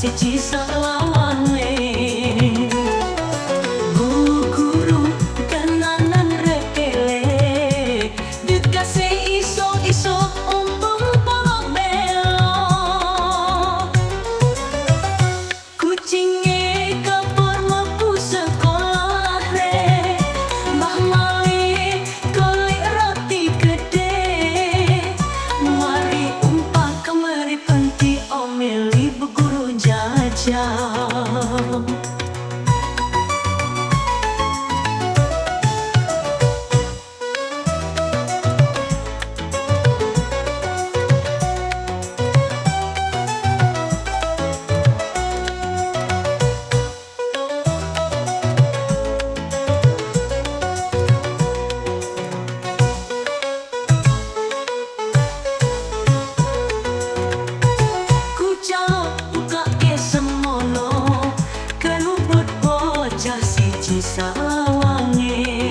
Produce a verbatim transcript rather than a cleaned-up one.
siji selawane guru tenanan rekele dikase iso-iso umpung polok belo kucinge kapur mlebu sekolah re mbah mali golek roti gede mari umpak kemari penti omeli bu guru jajah. Buka ke semono keluput bocah siji salah